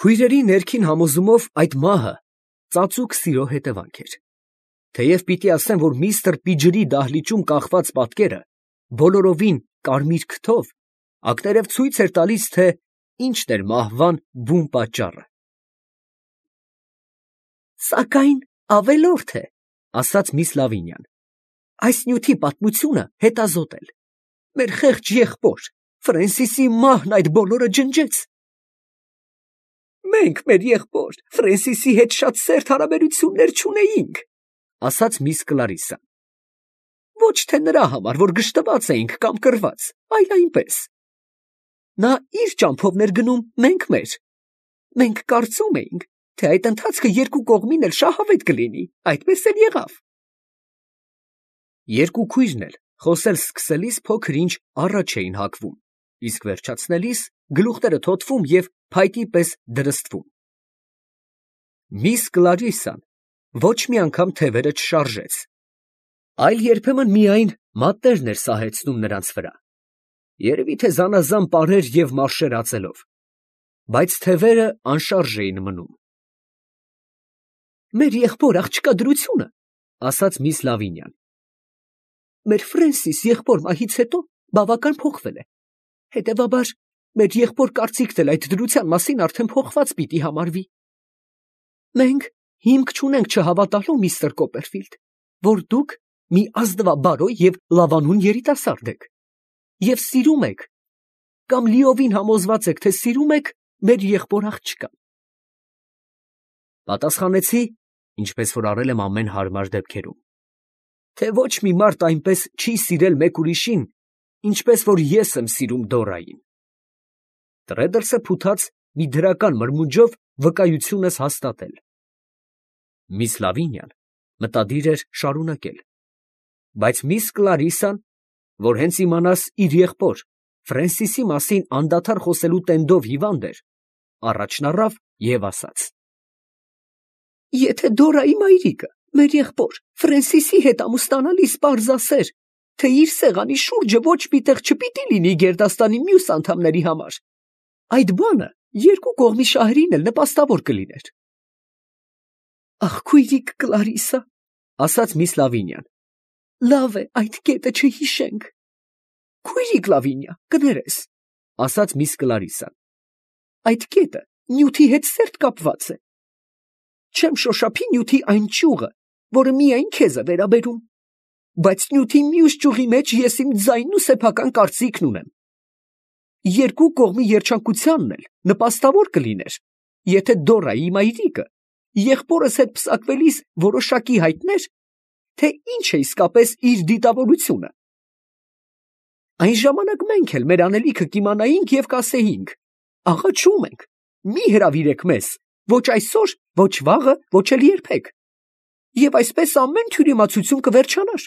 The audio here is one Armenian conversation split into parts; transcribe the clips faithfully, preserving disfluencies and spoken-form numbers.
Քույրերի ներքին համոզումով այդ մահը ծածուկ սիրո հետևանք էր։ Թեև պիտի ասեմ, որ միստր Պիջրի դահլիճում կախված պատկերը բոլորովին կարմիր քթով ակներև ցույց էր տալիս, թե ինչն էր մահվան բուն պատճառը։ Սակայն ավելորդ է, ասաց միս Լավինյան, այս նյութի պատմությունը հետազոտել։ Մեր խեղճ եղբոր Ֆրենսիսի մահն այդ բոլորը ջնջեց։ Մենք մեր եղբոր Ֆրենսիսի հետ շատ սերտ հարաբերություններ չունեինք, ասաց միս Կլարիսան։ Ոչ թե նրա համար, որ գժտված էինք կամ կռված, այլ այնպես։ Նա իր ճամփովն էր գնում, մենք մեր։ Մենք կարծում էինք, թե այդ ընթացքը երկու կողմին էլ շահավետ կլինի, այդպես էլ եղավ։ Երկու քույրն էլ խոսել սկսելիս փոքր ինչ առաջ էին հակվում, իսկ վերջացնելիս գլուխները թոթվում և փայտի պես դրստվում։ Միս Կլարիսան ոչ մի անգամ թևերը չշարժեց, այլ երբեմն միայն մատներն էր սահեցնում նրանց վրա, երևի թե զանազան պարեր և մարշեր ածելով, բայց թևերը անշարժ էին մնում։ Մեր եղբոր աղջկա դրությունը, ասաց միս Լավինյան, մեր Ֆրենսիս եղբոր մահից հետո բավական փոխվել է, հետևաբար մեր եղբոր կարծիքն էլ այդ դրության մասին արդեն փոխված պիտի համարվի։ Մենք հիմք չունենք չհավատալու, միստր Կոպերֆիլդ, որ դուք մի ազնվաբարո և լավանուն երիտասարդ եք և սիրում եք կամ լիովին համոզված եք, թե սիրում եք մեր եղբոր աղջկան։ Պատասխանեցի, ինչպես որ արել եմ ամեն հարմար դեպքերում, թե ոչ մի մարդ այնպես չի սիրել մեկ ուրիշին, ինչպես որ ես եմ սիրում Դորային։ Տրեդլսը փութաց մի դրական մրմունջով վկայությունս հաստատել։ Միս Լավինյան մտադիր էր շարունակել, բայց միս Կլարիսան, որ հենց իմանաս իր եղբոր Ֆրենսիսի մասին անդադար խոսելու տենդով հիվանդ էր, առաջն առավ և ասաց. Եթե Դորայի մայրիկը, մեր եղբոր Ֆրենսիսի հետ ամուսնանալիս պարզասեր, թե իր սեղանի շուրջը ոչ մի տեղ չպիտի լինի գերդաստանի մյուս անդամների համար, այդ բանը երկու կողմի շահերին էլ նպաստավոր կլիներ։ Ախ, քույրիկ Կլարիսա, ասաց միս Լավինյան, լավ է այդ կետը չհիշենք։ Քույրիկ Լավինյա, կներես, ասաց միս Կլարիսան, այդ կետը նյութի հետ սերտ կապված է։ Չեմ շոշափի նյութի այն ճյուղը, որը միայն քեզ է վերաբերում, բայց նյութի մյուս ճյուղի մեջ ես իմ ձայնն ու սեփական կարծիքն ունեմ։ Երկու կողմի երջանկությանն էլ նպաստավոր կլիներ, եթե Դորայի մայրիկը եղբորս հետ պսակվելիս որոշակի հայտներ, թե ինչ է իսկապես իր դիտավորությունը։ Այն ժամանակ մենք էլ մեր անելիքը կիմանայինք և կասեինք. աղաչում ենք, մի հրավիրեք մեզ, ոչ այսօր, ոչ վաղը, ոչ էլ երբեք, և այսպես ամեն թյուրիմացություն կվերջանար։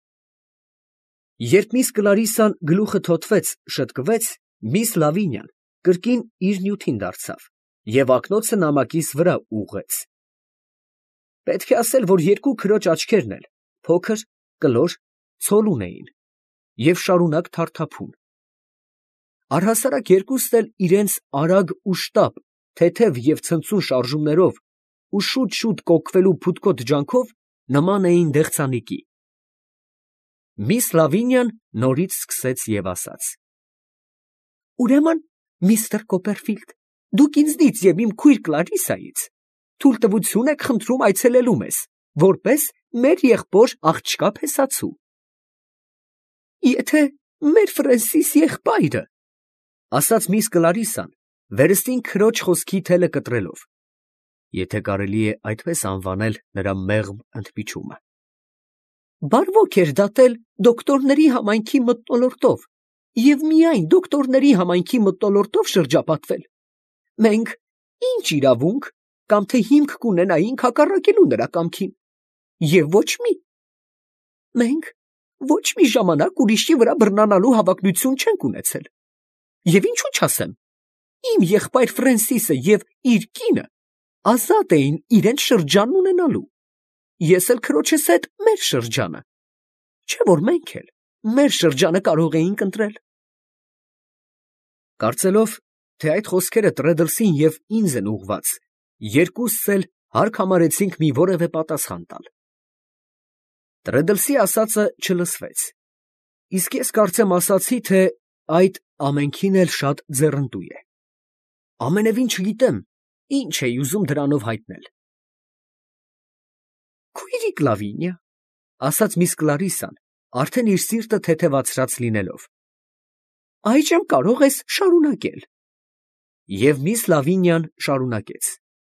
Երբ միս Կլարիսան գլուխը թոթվեց, շտկվեց, միս Լավինյան կրկին իր նյութին դարձավ և ակնոցը նամակիս վրա ուղղեց։ Պետք է ասել, որ երկու քրոջ աչքերն էլ փոքր, կլոր, ցոլուն էին և շարունակ թարթափում։ Առհասարակ երկուստ էլ իրենց արագ ու շտապ, թեթև և ցնծուն շարժումներով ու շուտ֊շուտ կոկվելու փութկոտ ջանքով նման էին դեղցանիկի։ Միս Լավինյան նորից սկսեց և ասաց. Ուրեմն, միստր Կոպերֆիլդ, դուք ինձնից և իմ քույր Կլարիսայից թույլտվություն եք խնդրում այցելելու մեզ, որպես մեր եղբոր աղջկա փեսացու։ Եթե մեր Ֆրենսիս եղբայրը, ասաց միս Կլարիսան, վերստին քրոջ խոսքի թելը կտրելով, եթե կարելի է այդպես անվանել նրա մեղմ ընդմիջումը, բարվոք էր դատել դոկտորների համայնքի մթնոլորտով և միայն դոկտորների համայնքի մթնոլորտով շրջապատվել, մենք ինչ իրավունք կամ թե հիմք կունենայինք հակառակելու նրա կամքին, և ոչ մի։ Մենք ոչ մի ժամանակ ուրիշի վրա բռնանալու հավակնություն չենք ունեցել, և ինչու չասեմ, իմ եղբայր Ֆրենսիսը և իր կինը ազատ էին իրենց շրջանն ունենալու, ես էլ քրոջս հետ մեր շրջանը, չէ՞ որ մենք էլ մեր շրջանը կարող էինք ընտրել։ Կարծելով, թե այդ խոսքերը Տրեդլսին և ինձ են ուղված, երկուսս էլ հարկ համարեցինք մի որևէ պատասխան տալ։ Տրեդլսի ասածը չլսվեց, իսկ ես կարծեմ ասացի, թե այդ ամենքին էլ շատ ձեռնտու է։ Ամենևին չգիտեմ, ինչ էի ուզում դրանով հայտնել։ Քույրիկ Լավինիա, ասաց միս Կլարիսան, արդեն իր սիրտը թեթևացրած լինելով, այժմ կարող ես շարունակել։ Եվ միս Լավինյան շարունակեց.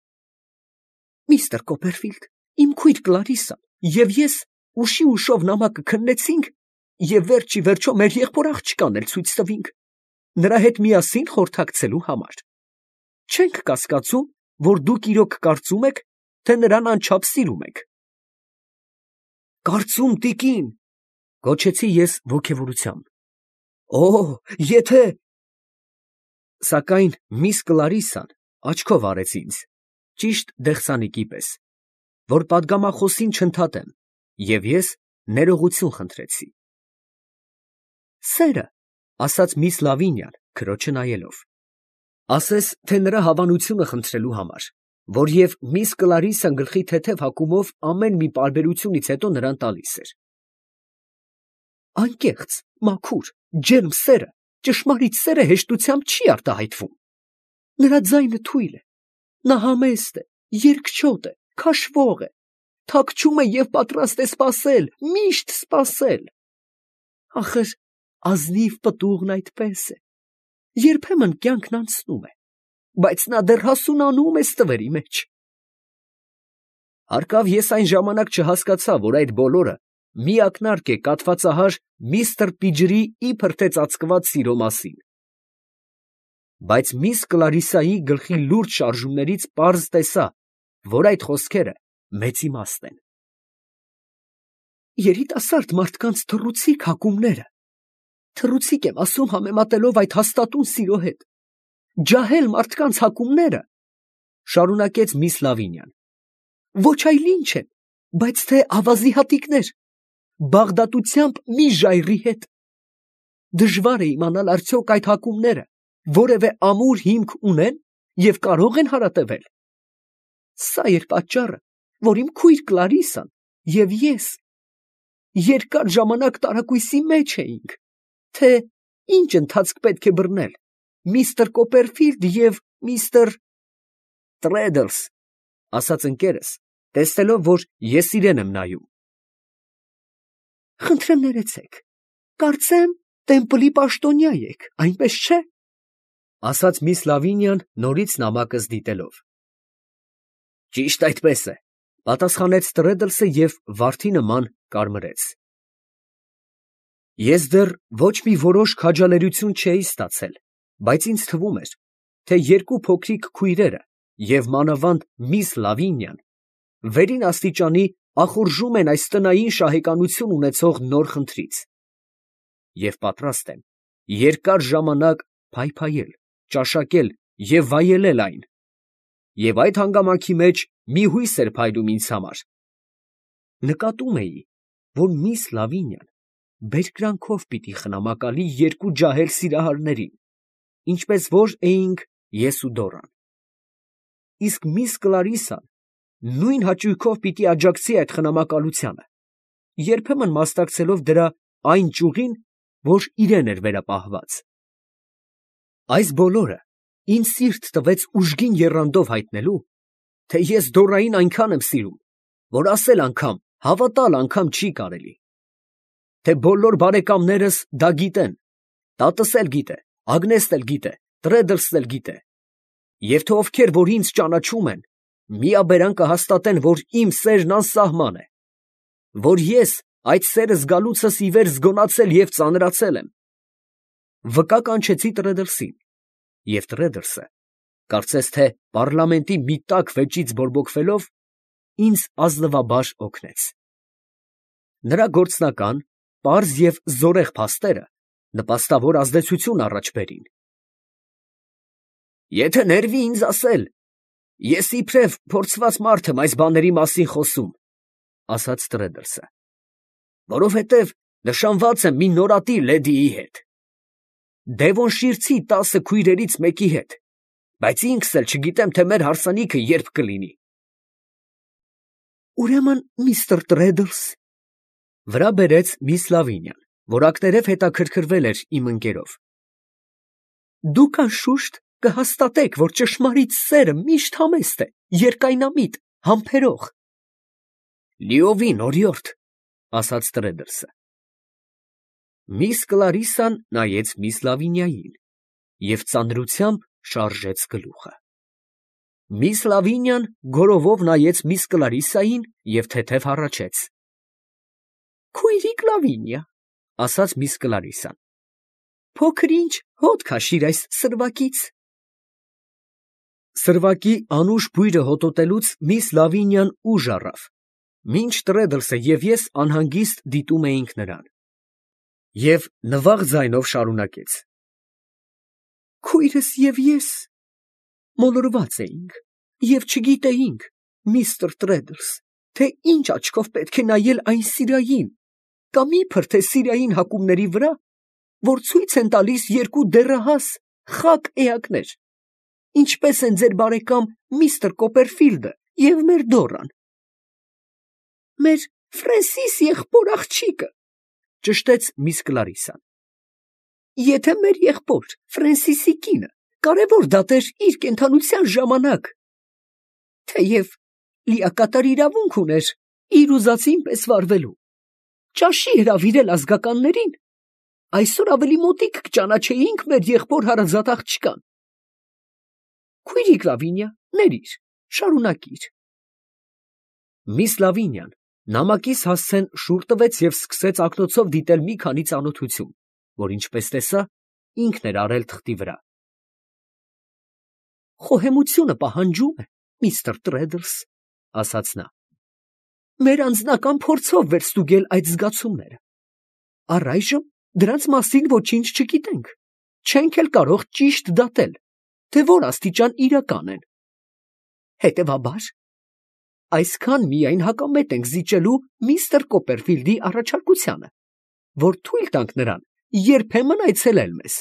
Միստր Կոպերֆիլդ, իմ քույր Կլարիսան և ես ուշի ուշով նամակը քննեցինք և վերջի վերջո մեր եղբոր աղջկան էլ ցույց տվինք, նրա հետ միասին խորհրդակցելու համար։ Չենք կասկածում, որ դուք իրոք կարծում եք, թե նրան անչափ սիրում եք։ Կարծում, տիկին, գոչեցի ես ոգևորությամբ։ Օ, եթե… Սակայն միս Կլարիսան աչքով արեց ինձ, ճիշտ դեղցանիկի պես, որ պատգամախոսին չընդհատեմ, և ես ներողություն խնդրեցի։ Սերը, ասաց միս Լավինյան, քրոջը նայելով, ասես, թե նրա հավանությունը խնդրելու համար, որ և միս Կլարիսան գլխի թեթև հագումով ամեն մի պարբերությունից հետո նրան տալիս էր։ Անկեղծ, մաքուր, ջերմ սերը, ճշմարիտ սերը հեշտությամբ չի արտահայտվում։ Նրա ձայնը թույլ է, նա համեստ է, երկչոտ է, քաշվող է, թաքչում է և պատրաստ է սպասել, միշտ սպասել։ Ախր ազնիվ պտուղն այդպես է, երբեմն կյանքն անցնում է, բայց նա դեռ հասունանում է ստվերի մեջ։ Հարկավ ես այն ժամանակ չհասկացա, որ այդ բոլորը մի ակնարկ է կաթվածահար միստր Պիջրի իբր թե ծածկված սիրո մասին։ Բայց միս Կլարիսայի գլխի լուրջ շարժումներից պարզ տեսա, որ այդ խոսքերը մեծ իմաստ են։ Երիտասարդ մարդկանց թռուցիկ հակումները, թռուցիկ եմ ասում համեմատելով այդ հաստատուն սիրո հետ, ջահել մարդկանց հակումները, շարունակեց միս Լավինյան, ոչ այլ ինչ են, բայց թե ավազի հատիկներ, բաղդատությամբ մի ժայռի հետ։ Դժվար է իմանալ արդյոք այդ հակումները որևէ ամուր հիմք ունեն և կարող են հարատևել։ Սա էր պատճառը, որ իմ քույր Կլարիսան և ես երկար ժամանակ տարակույսի մեջ էինք, թե ինչ ընթացք պետք է բռնել միստր Կոպերֆիլդ և միստր… Տրեդլս, ասաց ընկերս, տեսնելով, որ ես իրեն եմ նայում։ Խնդրեմ ներեցեք, կարծեմ տեմպլի պաշտոնյա եք, այնպես չէ, ասաց միս Լավինյան նորից նամակս դիտելով։ Ճիշտ այդպես է, պատասխանեց Տրեդլսը և վարդի նման կարմրեց։ Ես դեռ ոչ մի որոշ քաջալերություն չէի ստացել, բայց ինձ թվում էր, թե երկու փոքրիկ քույրերը և մանավանդ միս Լավինյան վերին աստիճանի ախորժում են այս տնային շահեկանություն ունեցող նոր խնդրից և պատրաստ են երկար ժամանակ փայփայել, ճաշակել և վայելել այն, և այդ հանգամանքի մեջ մի հույս էր փայլում ինձ համար. նկատում էի, որ միս Լավինյան բերկրանքով պիտի խնամակալի երկու ջահել սիրահարներին, ինչպես որ էինք ես ու Դորան, իսկ միս Կլարիսան նույն հաճույքով պիտի աջակցի այդ խնամակալությանը, երբեմն մասնակցելով դրա այն ճյուղին, որ իրան էր վերապահված։ Այս բոլորը ինձ սիրտ տվեց ուժգին եռանդով հայտնելու, թե ես Դորային այնքան եմ սիրում, որ ասել անգամ, հավատալ անգամ չի կարելի, թե բոլոր բարեկամներս դա գիտեն, տատս էլ գիտե, Ագնեսն էլ գիտե, Տրեդլսն էլ գիտե, և թե ովքեր որ ինձ ճանաչում են, միաբերան կհաստատեն, որ իմ սերն անսահման է, որ ես այդ սերը զգալուցս ի վեր զգոնացել և ծանրացել եմ։ Վկա կանչեցի Տրեդլսին, և Տրեդլսը, կարծես թե պառլամենտի մի տաք վեճից բորբոքվելով, ինձ ազնվաբար օգնեց։ Նրա գործնական, պարզ և զորեղ փաստերը նպաստավոր ազդեցություն առաջ բերին։ Եթե ներվի ինձ ասել, ես իբրև փորձված մարդ եմ այս բաների մասին խոսում, ասաց Տրեդլսը, որովհետև նշանված եմ մի նորատի լեդիի հետ, Դևոնշիրցի տասը քույրերից մեկի հետ, բայց ինքս էլ չգիտեմ, թե մեր հարսանիքը երբ կլինի։ Ուրեմն միստր Տրեդլս, վրա բերեց միս Լավինյան, որ ակներև հետաքրքրվել էր իմ ընկերով։ Դուք անշուշտ կհաստատեք, որ ճշմարիտ սերը միշտ համեստ է, երկայնամիտ, համբերող։ Լիովին օրիորդ, ասաց Տրեդլսը։ Միս Կլարիսան նայեց միս Լավինիային և ծանրությամբ շարժեց գլուխը։ Միս Լավինյան գորովով նայեց միս Կլարիսային և թեթև հառաչեց։ Քույրիկ Լավինիա, ասաց միս Կլարիսան, փոքր ինչ հոտ քաշիր այս սրվակից։ Սրվակի անուշ բույրը հոտոտելուց միս Լավինյան ուժ առավ, մինչ Տրեդլսը և ես անհանգիստ դիտում էինք նրան։ Եվ նվաղ ձայնով շարունակեց. Քույրս և ես մոլորված էինք և չգիտեինք, միստր Տրեդլս, թե ինչ աչքով պետք է նայել այն սիրային կամ իբր թե սիրային հակումների վրա, որ ցույց են տալիս երկու դեռահաս խակ էակներ, ինչպես են ձեր բարեկամ միստր Կոպերֆիլդը և մեր Դոռան։ Մեր Ֆրենսիս եղբոր աղջիկը, ճշտեց միս Կլարիսան։ Եթե մեր եղբոր Ֆրենսիսի կինը կարևոր դատեր իր կենդանության ժամանակ, թեև լիակատար իրավունք ուներ իր ուզածին պես վարվելու, ճաշի հրավիրել ազգականներին, այսօր ավելի մոտիկ կճանաչեինք մեր եղբոր հարազատ աղջկան։ Քույրիկ Լավինիա, ներիր, շարունակիր։ Միս Լավինյան նամակիս հասցեն շուռ տվեց և սկսեց ակնոցով դիտել մի քանի ծանոթություն, որ ինչպես տեսա, ինքն էր արել թղթի վրա։ Խոհեմությունը պահանջում է, միստր Տրեդլս, ասաց նա, մեր անձնական փորձով վերստուգել այդ զգացումները։ Առայժմ դրանց մասին ոչինչ չգիտենք, չենք էլ կարող ճիշտ դատել, թե որ աստիճան իրական են։ Հետևաբար, այսքան միայն հակամետ ենք զիջելու միստր Կոպերֆիլդի առաջարկությանը, որ թույլ տանք նրան երբեմն այցելել մեզ։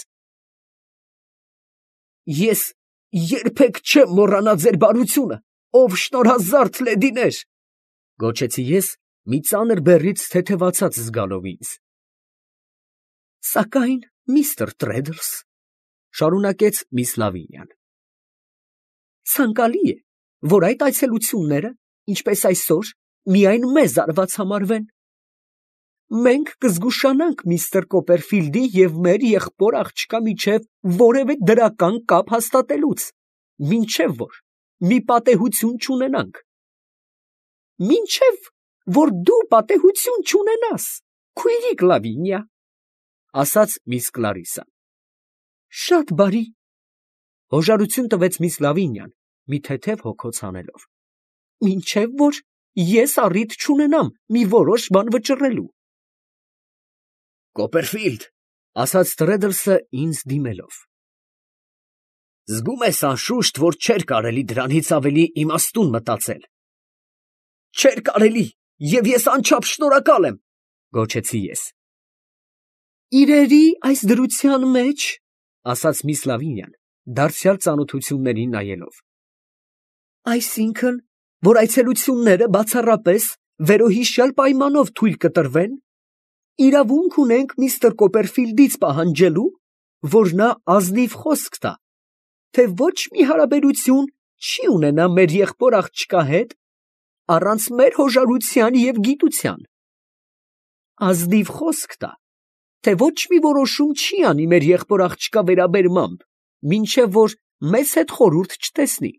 Ես երբեք չեմ մոռանա ձեր բարությունը, ով շնորհազարդ լեդիներ, գոչեցի ես մի ծանր բեռից թեթևացած զգալով ինձ։ Սակայն, միստր Տրեդլս, շարունակեց միս Լավինյան, ցանկալի է, որ այդ այցելությունները, ինչպես այսօր, միայն մեզ արված համարվեն։ Մենք կզգուշանանք միստր Կոպերֆիլդի և մեր եղբոր աղջկա միջև որևէ դրական կապ հաստատելուց, մինչև որ մի պատեհություն չունենանք։ Մինչև որ դու պատեհություն չունենաս, քույրիկ Լավինիա, ասաց միս Կլարիսան։ Շատ բարի, հոժարություն տվեց միս Լավինյան, մի թեթև հոգոց հանելով, մինչև որ ես առիթ չունենամ մի որոշ բան վճռելու։ Կոպերֆիլդ, ասաց Տրեդլսը ինձ դիմելով, զգում ես անշուշտ, որ չէր կարելի դրանից ավելի իմաստուն մտածել։ Չէր կարելի, և ես անչափ շնորհակալ եմ, գոչեցի ես։ Իրերի այս դրության մեջ, ասաց միս Լավինյան, դարձյալ ծանոթություններին նայելով, այսինքն, որ այցելությունները բացառապես վերոհիշյալ պայմանով թույլ կտրվեն, իրավունք ունենք միստր Կոպերֆիլդից պահանջելու, որ նա ազնիվ խոսք տա, թե ոչ մի հարաբերություն չի ունենա մեր եղբոր աղջկա հետ, առանց մեր հոժարության և գիտության։ Ազնիվ խոսք տա, թե ոչ մի որոշում չի անի մեր եղբոր աղջկա վերաբերմամբ, մինչև որ մեզ հետ խորհուրդ չտեսնի։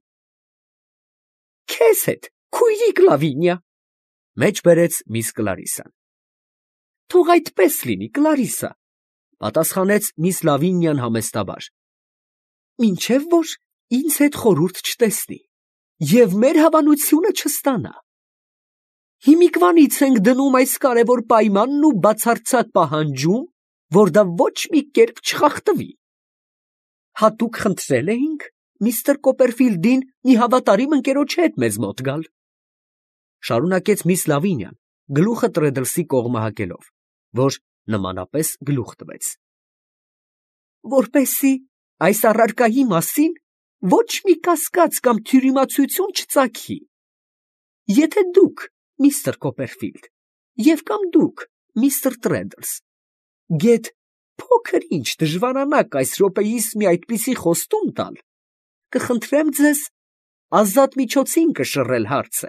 Քեզ հետ, քույրիկ Լավինիա, մեջ բերեց միս Կլարիսան։ Թող այդպես լինի, Կլարիսա, պատասխանեց միս Լավինյան համեստաբար, մինչև որ ինձ հետ խորհուրդ չտեսնի և մեր հավանությունը չստանա։ Հիմիկվանից ենք դնում այս կարևոր պայմանն ու բացարձակ պահանջում, որ դա ոչ մի կերպ չխախտվի։ Հատուկ խնդրել էինք միստր Կոպերֆիլդին մի հավատարիմ ընկերոջ հետ մեզ մոտ գալ, շարունակեց միս Լավինյան, գլուխը Տրեդլսի կողմը հակելով, որ նմանապես գլուխ տվեց, որպեսզի այս առարկայի մասին ոչ մի կասկած կամ թյուրիմացություն չծագի։ Եթե դուք, միստր Կոպերֆիլդ, և կամ դուք, միստր Տրեդլս, գեթ փոքր ինչ դժվարանաք այս րոպեիս մի այդպիսի խոստում տալ, կխնդրեմ ձեզ ազատ միջոցին կշռել հարցը։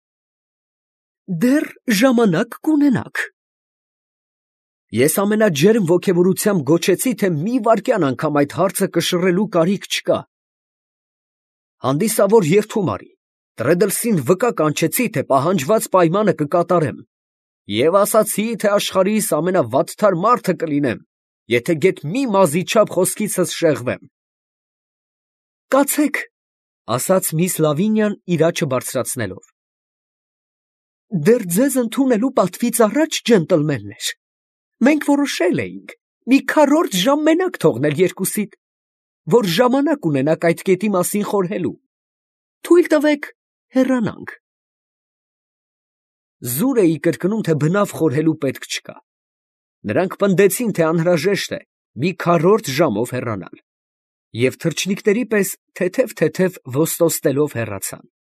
Դեռ ժամանակ կունենաք։ Ես ամենաջերմ ոգևորությամբ գոչեցի, թե մի վայրկյան անգամ այդ հարցը կշռելու կարիք չկա։ Հանդիսավոր երդում արի, Տրեդլսին վկա կանչեցի, թե պահանջված պայմանը կկատարեմ, և ասացի, թե աշխարհիս ամենավատթար մարդը կլինեմ, եթե գեթ մի մազի չափ խոսքիցս շեղվեմ։ Կացեք, ասաց միս Լավինյան իր աջը բարձրացնելով։ Դեռ ձեզ ընդունելու պատվից առաջ, ջենտլմեններ, մենք որոշել էինք մի քառորդ ժամ մենակ թողնել երկուսիդ, որ ժամանակ ունենաք այդ կետի մասին խորհելու։ Թույլ տվեք հեռանանք։ Զուր էի կրկնում, թե բնավ խորհելու պետք չկա։ Նրանք պնդեցին, թե անհրաժեշտ է մի քառորդ ժամով հեռանալ, և թռչնիկների պես թեթև-թեթև ոստոստելով հեռացան։